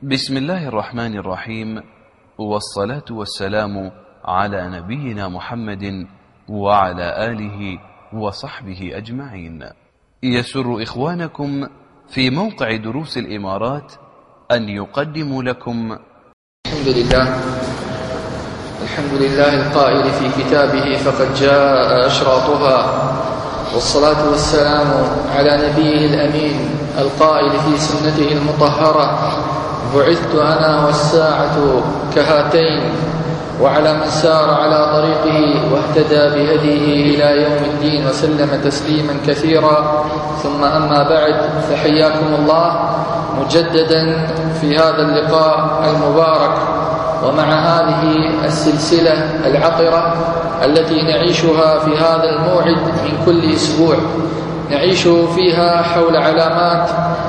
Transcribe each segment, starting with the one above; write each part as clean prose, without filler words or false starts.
بسم الله الرحمن الرحيم، والصلاة والسلام على نبينا محمد وعلى آله وصحبه أجمعين. يسر إخوانكم في موقع دروس الإمارات أن يقدموا لكم الحمد لله القائل في كتابه فقد جاء أشراطها، والصلاة والسلام على نبيه الأمين القائل في سنته المطهرة: بعثت أنا والساعة كهاتين، وعلى من سار على طريقه واهتدى بهديه إلى يوم الدين وسلم تسليما كثيرا. ثم أما بعد، فحياكم الله مجددا في هذا اللقاء المبارك، ومع هذه السلسلة العطرة التي نعيشها في هذا الموعد من كل أسبوع، نعيش فيها حول علامات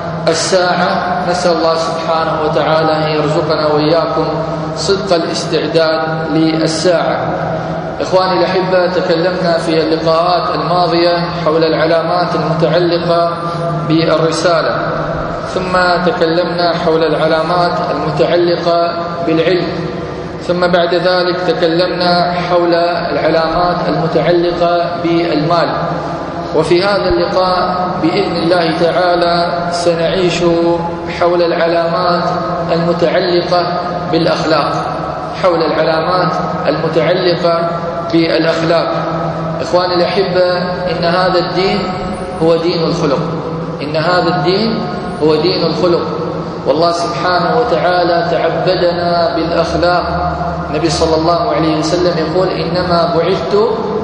الساعة. نسأل الله سبحانه وتعالى أن يرزقنا وإياكم صدق الاستعداد للساعة. إخواني الأحبة، تكلمنا في اللقاءات الماضية حول العلامات المتعلقة بالرسالة، ثم تكلمنا حول العلامات المتعلقة بالعلم، ثم بعد ذلك تكلمنا حول العلامات المتعلقة بالمال. وفي هذا اللقاء بإذن الله تعالى سنعيش حول العلامات المتعلقة بالأخلاق، حول العلامات المتعلقة بالأخلاق. إخواني الأحبة، إن هذا الدين هو دين الخلق، إن هذا الدين هو دين الخلق، والله سبحانه وتعالى تعبدنا بالأخلاق. النبي صلى الله عليه وسلم يقول: إنما بعثت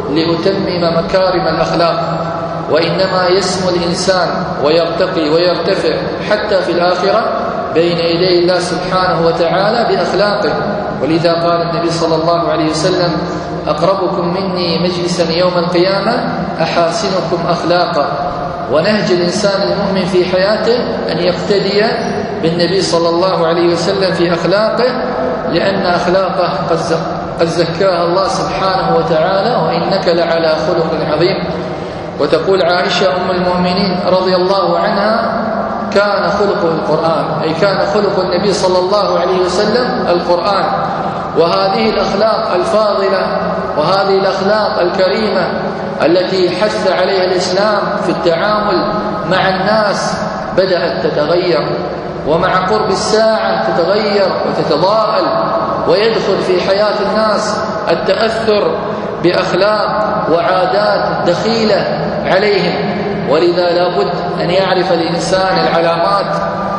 لأتمم مكارم الأخلاق. وإنما يسمو الإنسان ويرتقي ويرتفع حتى في الآخرة بين يدي الله سبحانه وتعالى بأخلاقه. ولذا قال النبي صلى الله عليه وسلم: أقربكم مني مجلسا يوم القيامة أحاسنكم أخلاقا. ونهج الإنسان المؤمن في حياته أن يقتدي بالنبي صلى الله عليه وسلم في أخلاقه، لأن أخلاقه قد زكاها الله سبحانه وتعالى: وإنك لعلى خلق عظيم. وتقول عائشة أم المؤمنين رضي الله عنها: كان خلقه القرآن، أي كان خلق النبي صلى الله عليه وسلم القرآن. وهذه الأخلاق الفاضلة وهذه الأخلاق الكريمة التي حث عليها الإسلام في التعامل مع الناس بدأت تتغير، ومع قرب الساعة تتغير وتتضاءل، ويدخل في حياة الناس التأثر بأخلاق وعادات دخيلة عليهم. ولذا لابد أن يعرف الإنسان العلامات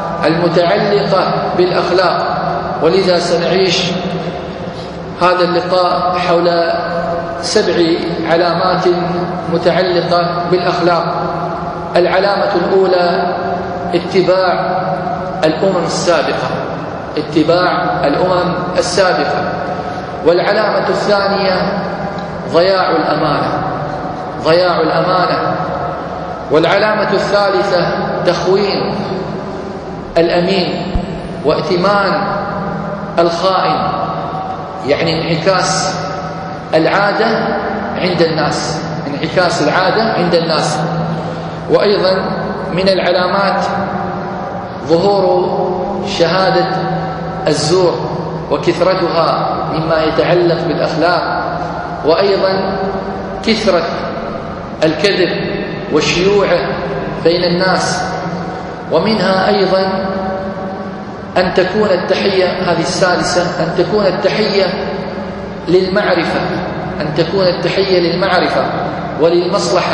المتعلقة بالأخلاق. ولذا سنعيش هذا اللقاء حول 7 علامات متعلقة بالأخلاق. العلامة الأولى: اتباع الأمم السابقة، اتباع الأمم السابقة. والعلامة الثانية: ضياع الأمانة، ضياع الأمانة. والعلامة الثالثة: تخوين الأمين وائتمان الخائن، يعني انعكاس العادة عند الناس، انعكاس العادة عند الناس. وأيضا من العلامات ظهور شهادة الزور وكثرتها مما يتعلق بالأخلاق، وأيضا كثرة الكذب وشيوعه بين الناس. ومنها أيضا أن تكون التحية، هذه السادسة، أن تكون التحية للمعرفة، أن تكون التحية للمعرفة وللمصلحة.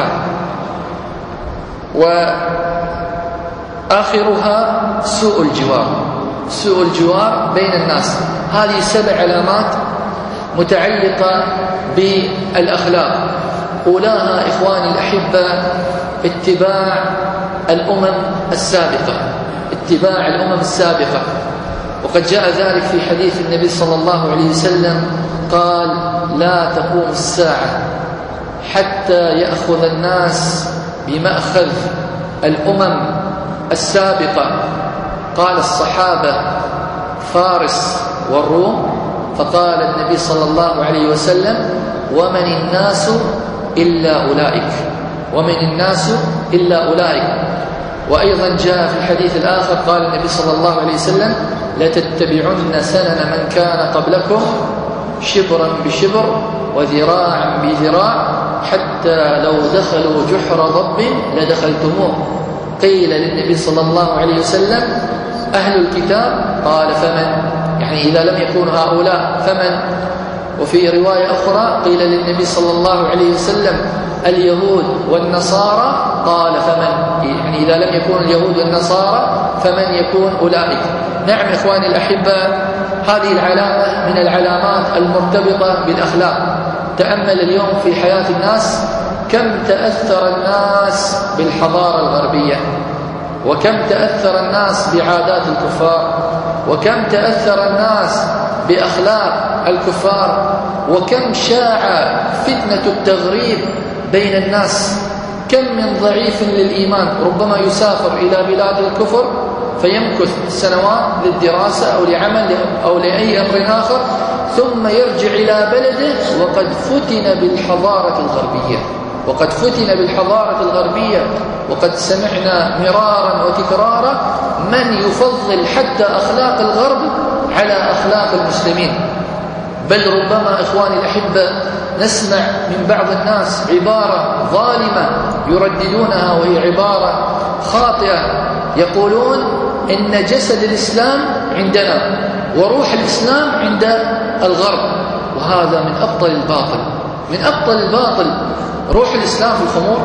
وآخرها سوء الجوار، سوء الجوار بين الناس. هذه 7 علامات متعلقة بالأخلاق. أولاها إخواني الأحبة اتباع الأمم السابقة، اتباع الأمم السابقة. وقد جاء ذلك في حديث النبي صلى الله عليه وسلم قال: لا تقوم الساعة حتى يأخذ الناس بمأخذ الأمم السابقة. قال الصحابة: فارس والروم. فقال النبي صلى الله عليه وسلم: ومن الناس إلا أولئك، ومن الناس إلا أولئك. وأيضا جاء في الحديث الآخر قال النبي صلى الله عليه وسلم: لتتبعن سنن من كان قبلكم شبرا بشبر وذراعا بذراع حتى لو دخلوا جحر ضب لدخلتموه. قيل للنبي صلى الله عليه وسلم: أهل الكتاب؟ قال: فمن؟ يعني إذا لم يكونوا هؤلاء فمن؟ وفي رواية أخرى قيل للنبي صلى الله عليه وسلم: اليهود والنصارى؟ قال: فمن؟ يعني إذا لم يكون اليهود والنصارى فمن يكون أولئك؟ نعم إخواني الأحباء، هذه العلامة من العلامات المرتبطة بالأخلاق. تأمل اليوم في حياة الناس كم تأثر الناس بالحضارة الغربية، وكم تأثر الناس بعادات الكفار، وكم تأثر الناس بأخلاق الكفار، وكم شاع فتنة التغريب بين الناس. كم من ضعيف للإيمان ربما يسافر إلى بلاد الكفر فيمكث سنوات للدراسة أو لعمل أو لأي أمر آخر، ثم يرجع إلى بلده وقد فتن بالحضارة الغربية، وقد فتن بالحضارة الغربية. وقد سمعنا مرارا وتكرارا من يفضل حتى أخلاق الغرب على أخلاق المسلمين. بل ربما إخواني الأحبة نسمع من بعض الناس عبارة ظالمة يرددونها وهي عبارة خاطئة، يقولون إن جسد الإسلام عندنا وروح الإسلام عند الغرب، وهذا من أبطل الباطل، من أبطل الباطل. روح الإسلام في الخمور،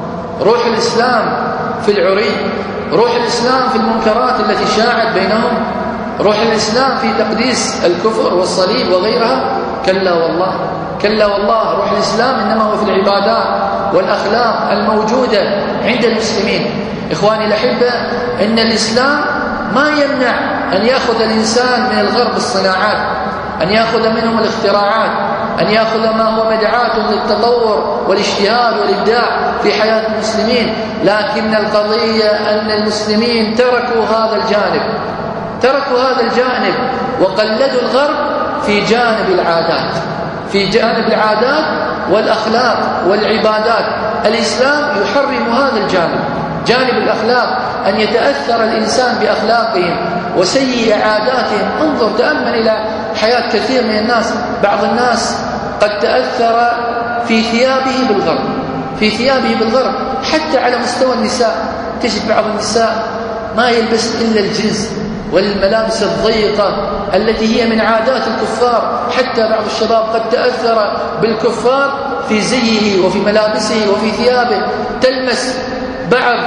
روح الإسلام في العري، روح الإسلام في المنكرات التي شاعت بينهم، روح الإسلام في تقديس الكفر والصليب وغيرها. كلا والله، كلا والله، روح الإسلام إنما هو في العبادات والأخلاق الموجودة عند المسلمين. إخواني الأحبة، إن الإسلام ما يمنع أن يأخذ الإنسان من الغرب الصناعات، أن يأخذ منهم الاختراعات، أن يأخذ ما هو مدعاة للتطور والاجتهاد والإبداع في حياة المسلمين. لكن القضية أن المسلمين تركوا هذا الجانب، تركوا هذا الجانب وقلدوا الغرب في جانب العادات، في جانب العادات والأخلاق والعبادات. الإسلام يحرم هذا الجانب، جانب الأخلاق، أن يتأثر الإنسان بأخلاقهم وسيء عاداتهم. انظر تأمل إلى حياة كثير من الناس. بعض الناس قد تأثر في ثيابه بالغرب، في ثيابه بالغرب، حتى على مستوى النساء. تجد بعض النساء ما يلبس إلا الجنس والملابس الضيقة التي هي من عادات الكفار. حتى بعض الشباب قد تأثر بالكفار في زيه وفي ملابسه وفي ثيابه. تلمس بعض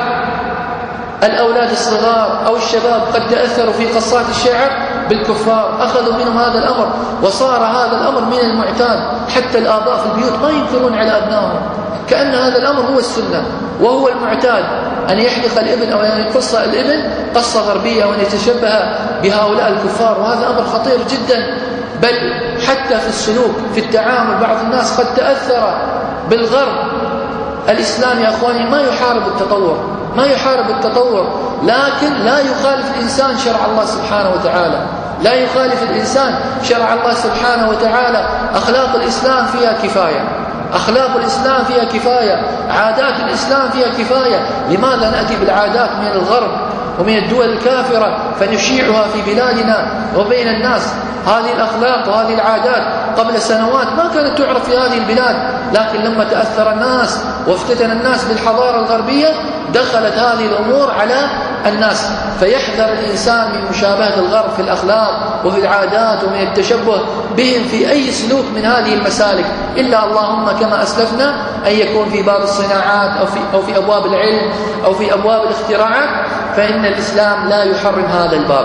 الأولاد الصغار أو الشباب قد تأثروا في قصات الشعر بالكفار، أخذوا منهم هذا الأمر وصار هذا الأمر من المعتاد. حتى الآباء في البيوت ما ينكرون على أبنائهم، كأن هذا الأمر هو السنة وهو المعتاد، أن يحلق الابن أو أن يقص الابن قصة غربية وأن يتشبه بهؤلاء الكفار، وهذا أمر خطير جدا. بل حتى في السلوك في التعامل بعض الناس قد تأثر بالغرب. الإسلام يا أخواني ما يحارب التطور، ما يحارب التطور، لكن لا يخالف الإنسان شرع الله سبحانه وتعالى، لا يخالف الإنسان شرع الله سبحانه وتعالى. أخلاق الإسلام فيها كفاية، أخلاق الإسلام فيها كفاية، عادات الإسلام فيها كفاية. لماذا نأتي بالعادات من الغرب ومن الدول الكافرة فنشيعها في بلادنا وبين الناس؟ هذه الأخلاق وهذه العادات قبل سنوات ما كانت تعرف في هذه البلاد، لكن لما تأثر الناس وافتتن الناس بالحضارة الغربية دخلت هذه الأمور على الناس. فيحذر الإنسان من مشابهة الغرب في الأخلاق وفي العادات ومن التشبه بهم في أي سلوك من هذه المسالك، إلا اللهم كما أسلفنا أن يكون في باب الصناعات أو في أبواب العلم أو في أبواب الاختراعات، فإن الإسلام لا يحرم هذا الباب.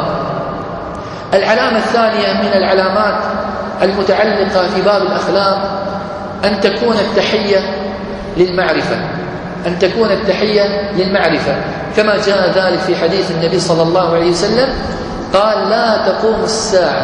العلامة الثانية من العلامات المتعلقة في باب الأخلاق أن تكون التحية للمعرفة، أن تكون التحية للمعرفة، كما جاء ذلك في حديث النبي صلى الله عليه وسلم قال: لا تقوم الساعة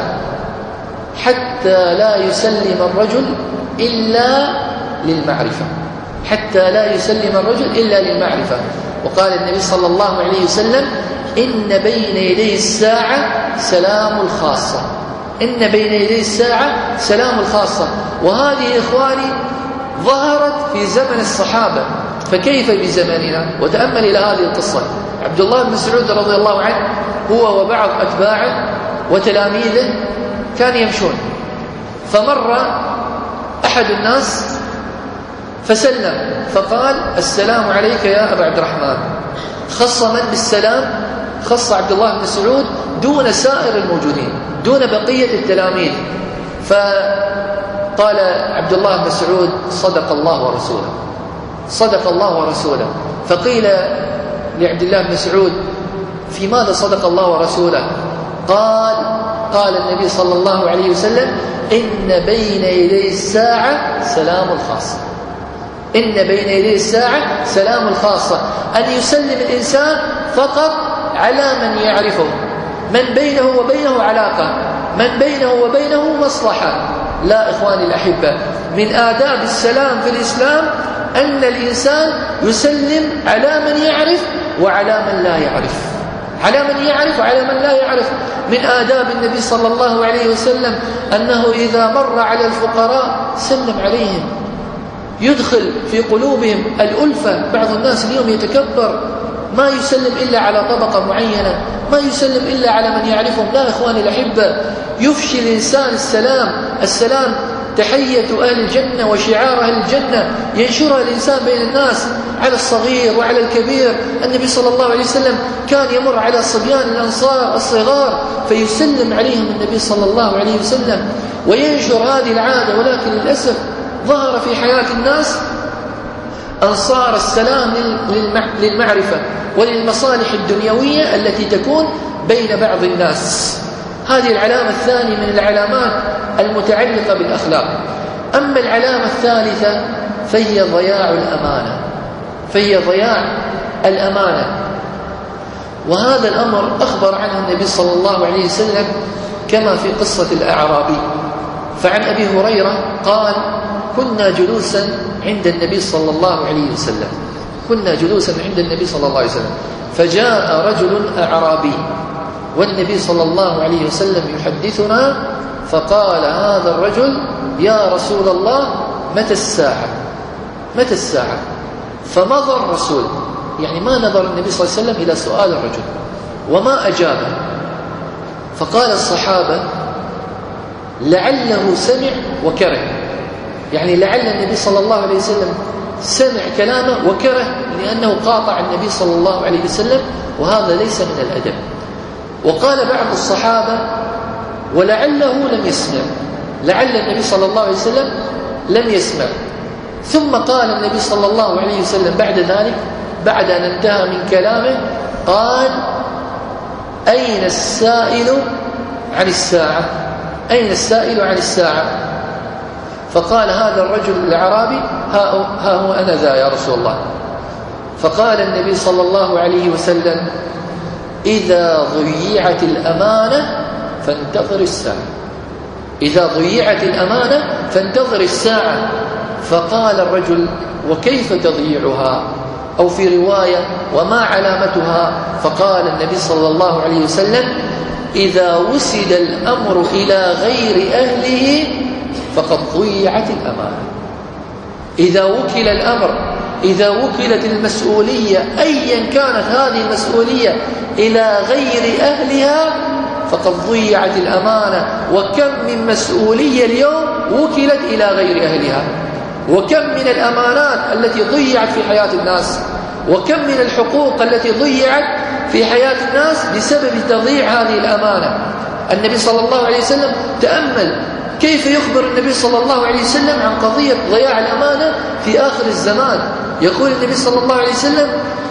حتى لا يسلم الرجل إلا للمعرفة، حتى لا يسلم الرجل إلا للمعرفة. وقال النبي صلى الله عليه وسلم: إن بين يدي الساعة سلام الخاصة، إن بين يدي الساعة سلام الخاصة. وهذه إخواني ظهرت في زمن الصحابة، فكيف بزمننا؟ وتأمل إلى هذه القصة. عبد الله بن مسعود رضي الله عنه هو وبعض أتباعه وتلاميذه كانوا يمشون، فمر أحد الناس فسلم فقال: السلام عليك يا أبا عبد الرحمن. خص من بالسلام؟ خص عبد الله بن مسعود دون سائر الموجودين، دون بقية التلاميذ. فقال عبد الله بن مسعود: صدق الله ورسوله، صدق الله ورسوله. فقيل لعبد الله بن مسعود: في ماذا صدق الله ورسوله؟ قال النبي صلى الله عليه وسلم: إن بين يدي الساعة سلام الخاصة. إن بين يدي الساعة سلام الخاصة، أن يسلم الإنسان فقط على من يعرفه، من بينه وبينه علاقة، من بينه وبينه مصلحة. لا إخواني الأحبة، من آداب السلام في الإسلام أن الإنسان يسلم على من يعرف وعلى من لا يعرف، على من يعرف وعلى من لا يعرف. من آداب النبي صلى الله عليه وسلم أنه إذا مر على الفقراء سلم عليهم، يدخل في قلوبهم الألفة. بعض الناس اليوم يتكبر، ما يسلم إلا على طبقة معينة، ما يسلم إلا على من يعرفهم. لا إخواني الأحبة، يفشي الإنسان السلام تحية أهل الجنة وشعار أهل الجنة، ينشرها الإنسان بين الناس على الصغير وعلى الكبير. النبي صلى الله عليه وسلم كان يمر على صبيان الأنصار الصغار فيسلم عليهم النبي صلى الله عليه وسلم وينشر هذه العادة. ولكن للأسف ظهر في حياة الناس أنصار السلام للمعرفة وللمصالح الدنيوية التي تكون بين بعض الناس. هذه العلامة الثانية من العلامات المتعلقة بالأخلاق. أما العلامة الثالثة فهي ضياع الأمانة، فهي ضياع الأمانة. وهذا الأمر أخبر عنه النبي صلى الله عليه وسلم كما في قصة الأعرابي. فعن أبي هريرة قال: كنا جلوسا عند النبي صلى الله عليه وسلم، كنا جلوسا عند النبي صلى الله عليه وسلم، فجاء رجل أعرابي والنبي صلى الله عليه وسلم يحدثنا، فقال هذا الرجل: يا رسول الله متى الساعة؟ متى الساعة؟ فمضى الرسول، يعني ما نظر النبي صلى الله عليه وسلم إلى سؤال الرجل وما أجابه. فقال الصحابة: لعله سمع وكره، يعني لعل النبي صلى الله عليه وسلم سمع كلامه وكره لأنه قاطع النبي صلى الله عليه وسلم، وهذا ليس من الأدب. وقال بعض الصحابة: ولعله لم يسمع، لعل النبي صلى الله عليه وسلم لم يسمع. ثم قال النبي صلى الله عليه وسلم بعد ذلك، بعد أن انتهى من كلامه، قال: أين السائل عن الساعة؟ أين السائل عن الساعة؟ فقال هذا الرجل الأعرابي: ها هو أنا ذا يا رسول الله. فقال النبي صلى الله عليه وسلم: إذا ضيعت الأمانة فانتظر الساعة، إذا ضيعت الأمانة فانتظر الساعة. فقال الرجل: وكيف تضييعها؟ أو في رواية: وما علامتها؟ فقال النبي صلى الله عليه وسلم: إذا وسد الأمر إلى غير أهله فقد ضيعت الأمانة. إذا وكل الأمر، إذا وكلت المسؤولية أيا كانت هذه المسؤولية إلى غير أهلها فقد ضيعت الأمانة. وكم من مسؤولية اليوم وكلت إلى غير أهلها، وكم من الأمانات التي ضيعت في حياة الناس، وكم من الحقوق التي ضيعت في حياة الناس بسبب تضييع هذه الأمانة. النبي صلى الله عليه وسلم تأمل كيف يخبر النبي صلى الله عليه وسلم عن قضية ضياع الأمانة في آخر الزمان. يقول النبي صلى الله عليه وسلم: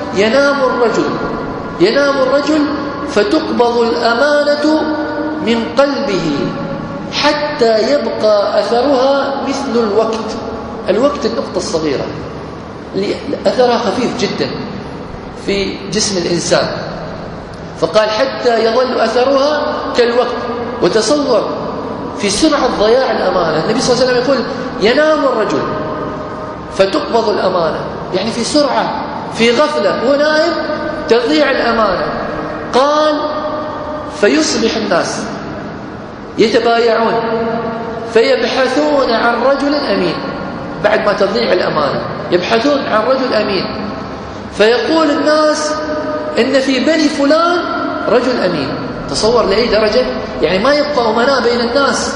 ينام الرجل فتقبض الأمانة من قلبه حتى يبقى أثرها مثل الوقت النقطة الصغيرة، أثرها خفيف جدا في جسم الإنسان. فقال: حتى يظل أثرها كالوقت. وتصور في سرعة ضياع الأمانة. النبي صلى الله عليه وسلم يقول: ينام الرجل فتقبض الأمانة، يعني في سرعة، في غفلة، هو نائم تضيع الأمانة. قال: فيصبح الناس يتبايعون فيبحثون عن رجل أمين، بعد ما تضيع الأمانة يبحثون عن رجل أمين، فيقول الناس: إن في بني فلان رجل أمين. تصور لأي درجة، يعني ما يبقى أمناء بين الناس،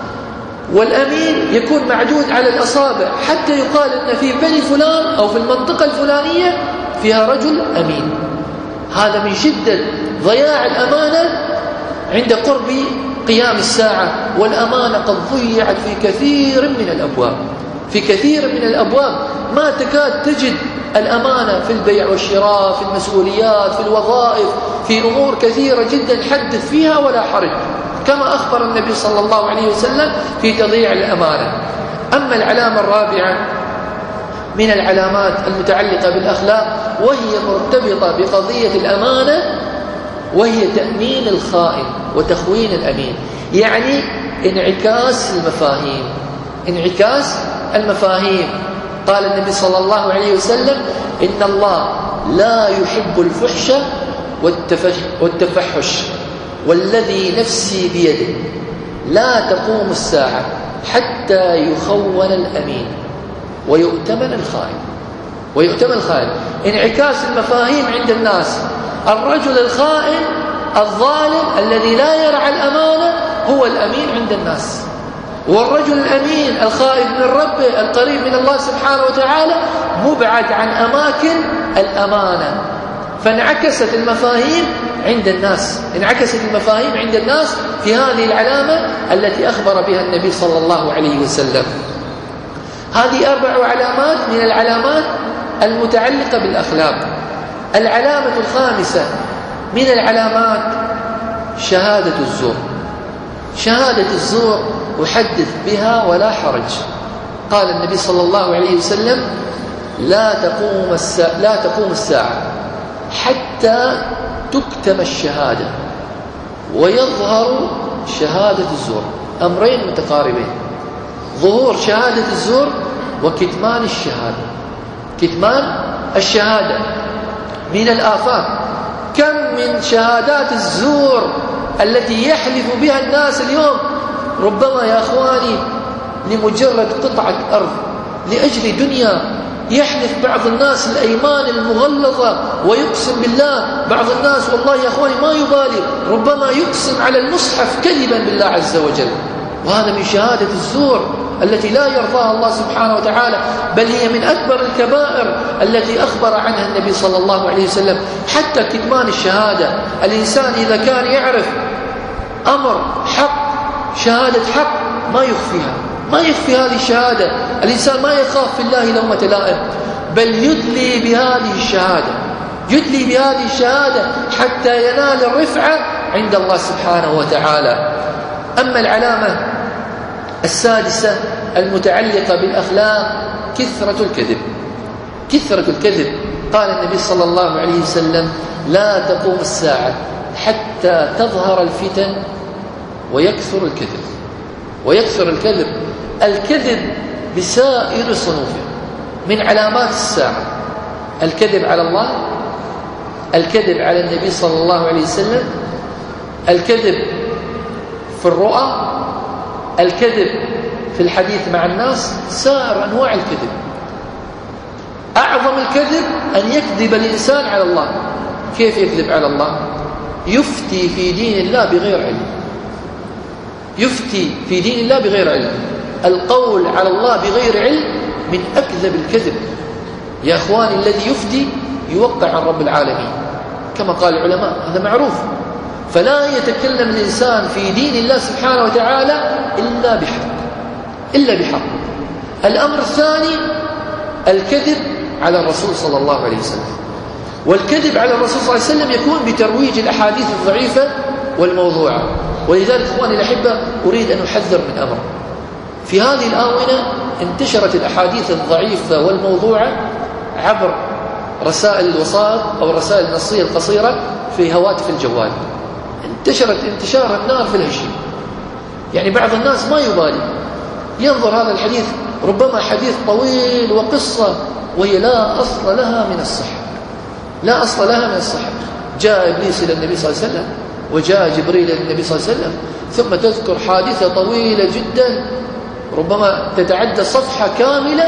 والأمين يكون معدود على الأصابع حتى يقال إن في بني فلان أو في المنطقة الفلانية فيها رجل أمين. هذا من شدة ضياع الأمانة عند قرب قيام الساعة، والأمانة قد ضيعت في كثير من الأبواب. في كثير من الأبواب ما تكاد تجد الأمانة في البيع والشراء، في المسؤوليات، في الوظائف، في أمور كثيرة جدا حدث فيها ولا حرج، كما أخبر النبي صلى الله عليه وسلم في تضييع الأمانة. أما العلامة الرابعة من العلامات المتعلقة بالأخلاق وهي مرتبطة بقضية الأمانة، وهي تأمين الخائن وتخوين الأمين، يعني انعكاس المفاهيم. انعكاس المفاهيم. قال النبي صلى الله عليه وسلم: إن الله لا يحب الفحش والتفحش، والذي نفسي بيده لا تقوم الساعة حتى يخون الأمين ويؤتمن الخائن. ويؤتمن الخائن، انعكاس المفاهيم عند الناس. الرجل الخائن الظالم الذي لا يرعى الأمانة هو الأمين عند الناس، والرجل الأمين الخائف من ربه القريب من الله سبحانه وتعالى مبعد عن أماكن الأمانة. فانعكست المفاهيم عند الناس، انعكست المفاهيم عند الناس في هذه العلامة التي أخبر بها النبي صلى الله عليه وسلم. هذه 4 علامات من العلامات المتعلقة بالأخلاق. العلامة الخامسة من العلامات شهادة الزور. شهادة الزور أحدث بها ولا حرج. قال النبي صلى الله عليه وسلم: لا تقوم الساعة حتى تكتم الشهادة ويظهر شهادة الزور. أمرين متقاربين: ظهور شهادة الزور وكتمان الشهادة. كتمان الشهادة من الآفات. كم من شهادات الزور التي يحلف بها الناس اليوم، ربما يا أخواني لمجرد قطعة أرض، لأجل دنيا، يحلف بعض الناس الأيمان المغلظة ويقسم بالله. بعض الناس والله يا أخواني ما يبالي، ربما يقسم على المصحف كذبا بالله عز وجل، وهذا من شهادة الزور التي لا يرضاها الله سبحانه وتعالى، بل هي من أكبر الكبائر التي أخبر عنها النبي صلى الله عليه وسلم. حتى كتمان الشهادة، الإنسان إذا كان يعرف أمر حق، شهادة حق، ما يخفيها، ما يخفي هذه الشهادة. الإنسان ما يخاف في الله لومة لائم، بل يدلي بهذه الشهادة، يدلي بهذه الشهادة حتى ينال الرفعة عند الله سبحانه وتعالى. أما العلامة السادسة المتعلقة بالأخلاق كثرة الكذب. كثرة الكذب. قال النبي صلى الله عليه وسلم: لا تقوم الساعة حتى تظهر الفتن ويكثر الكذب. ويكثر الكذب. الكذب بسائر صنوفه من علامات الساعة: الكذب على الله، الكذب على النبي صلى الله عليه وسلم، الكذب في الرؤى، الكذب في الحديث مع الناس، سائر أنواع الكذب. أعظم الكذب أن يكذب الإنسان على الله. كيف يكذب على الله؟ يفتي في دين الله بغير علم. يفتي في دين الله بغير علم. القول على الله بغير علم من أكذب الكذب يا أخواني. الذي يفتي يوقع عن رب العالمين كما قال العلماء، هذا معروف. فلا يتكلم الإنسان في دين الله سبحانه وتعالى إلا بحق، إلا بحق. الأمر الثاني الكذب على الرسول صلى الله عليه وسلم. والكذب على الرسول صلى الله عليه وسلم يكون بترويج الأحاديث الضعيفة والموضوعة. ولذلك إخواني الأحبة أريد أن أحذر من أمر. في هذه الآونة انتشرت الأحاديث الضعيفة والموضوعة عبر رسائل الوسائط أو الرسائل النصية القصيرة في هواتف الجوال. انتشرت انتشار النار في الهشيم. يعني بعض الناس ما يبالي، ينظر هذا الحديث ربما حديث طويل وقصة وهي لا أصل لها من الصحة، لا أصل لها من الصحة. جاء إبليس إلى النبي صلى الله عليه وسلم وجاء جبريل إلى النبي صلى الله عليه وسلم، ثم تذكر حادثة طويلة جدا ربما تتعدى صفحة كاملة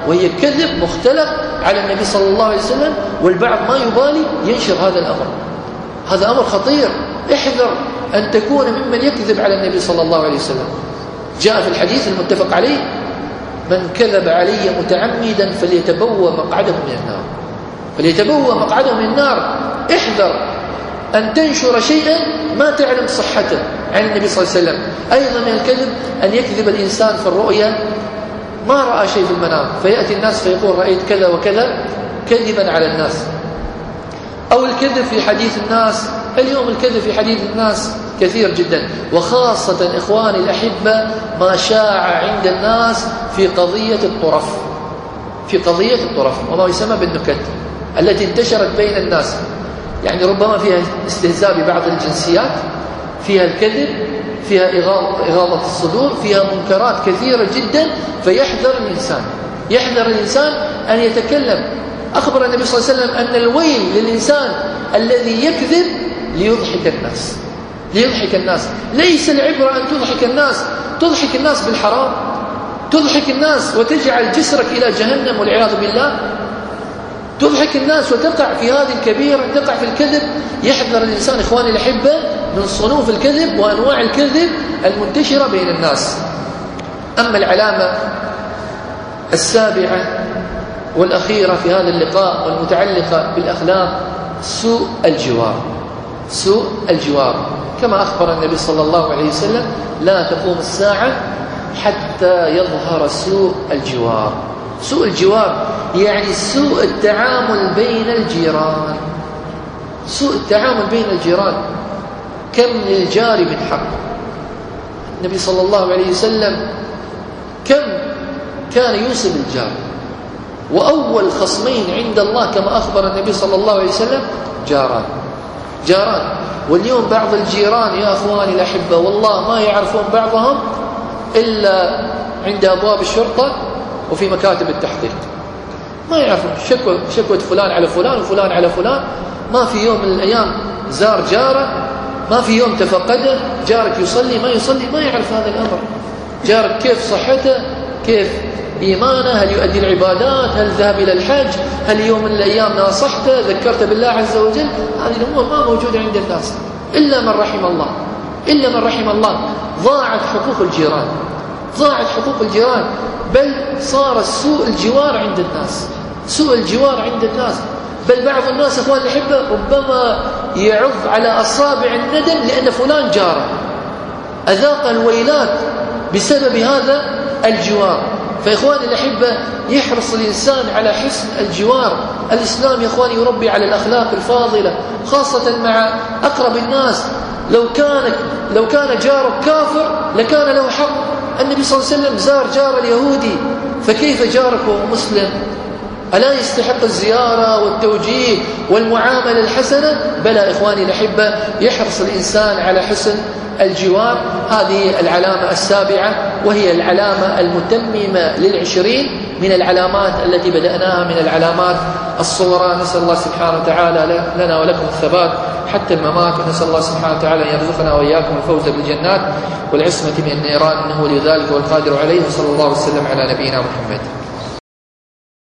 وهي كذب مختلق على النبي صلى الله عليه وسلم، والبعض ما يبالي ينشر هذا الأمر. هذا أمر خطير، احذر أن تكون ممن يكذب على النبي صلى الله عليه وسلم. جاء في الحديث المتفق عليه: من كذب علي متعمدا فليتبوأ مقعده من النار. فليتبوأ مقعده من النار. احذر أن تنشر شيئا ما تعلم صحته عن النبي صلى الله عليه وسلم. أيضا من الكذب أن يكذب الإنسان في الرؤيا، ما رأى شيء في المنام فيأتي الناس فيقول رأيت كذا وكذا، كذبا على الناس. أو الكذب في حديث الناس. اليوم الكذب في حديث الناس كثير جدا، وخاصة إخواني الأحبة ما شاع عند الناس في قضية الطرف، في قضية الطرف وما يسمى بالنكت التي انتشرت بين الناس. يعني ربما فيها استهزاء ببعض الجنسيات، فيها الكذب، فيها إغاظة الصدور، فيها منكرات كثيرة جدا. فيحذر الإنسان أن يتكلم. أخبر النبي صلى الله عليه وسلم أن الويل للإنسان الذي يكذب ليضحك الناس. ليس العبرة أن تضحك الناس بالحرام، تضحك الناس وتجعل جسرك إلى جهنم والعياذ بالله، تضحك الناس وتقع في هذه الكبيرة، تقع في الكذب. يحذر الإنسان إخواني الأحبة من صنوف الكذب وأنواع الكذب المنتشرة بين الناس. أما العلامة السابعة والأخيرة في هذا اللقاء والمتعلقة بالأخلاق: سوء الجوار. كما أخبر النبي صلى الله عليه وسلم: لا تقوم الساعة حتى يظهر سوء الجوار. سوء الجوار يعني سوء التعامل بين الجيران. كم للجار من حق. النبي صلى الله عليه وسلم كم كان يوصي بالجار، وأول خصمين عند الله كما أخبر النبي صلى الله عليه وسلم جاران. واليوم بعض الجيران يا أخواني الأحبة والله ما يعرفون بعضهم إلا عند أبواب الشرطة وفي مكاتب التحقيق. ما يعرفون شكوى فلان على فلان وفلان على فلان. ما في يوم من الأيام زار جاره، ما في يوم تفقده. جارك يصلي ما يصلي ما يعرف هذا الأمر. جارك كيف صحته، كيف إيمانه، هل يؤدي العبادات، هل ذهب إلى الحج، هل يوم من الأيام ناصحته، ذكرته بالله عز وجل. هذه الأمور ما موجودة عند الناس إلا من رحم الله. ضاعت حقوق الجيران، بل صار سوء الجوار عند الناس. بل بعض الناس أخوان الأحبة ربما يعض على أصابع الندم لأن فلان جاره أذاق الويلات بسبب هذا الجوار. فإخواني الأحبة يحرص الإنسان على حسن الجوار. الإسلام يا إخواني يربي على الأخلاق الفاضلة، خاصة مع أقرب الناس. لو كان جارك كافر لكان له حق. النبي صلى الله عليه وسلم زار جار اليهودي، فكيف جارك وهو مسلم؟ ألا يستحق الزيارة والتوجيه والمعاملة الحسنة؟ بلى إخواني الأحبة، يحرص الإنسان على حسن الجوار. هذه العلامة السابعة، وهي العلامة المتممة لل20 من العلامات التي بدأناها من العلامات الصغرى. نسأل الله سبحانه وتعالى لنا ولكم الثبات حتى الممات، ونسأل الله سبحانه وتعالى أن يرزقنا وإياكم الفوز بالجنات والعصمة من النيران، إنه لذلك والقادر عليه. وصلى الله وسلم على نبينا محمد.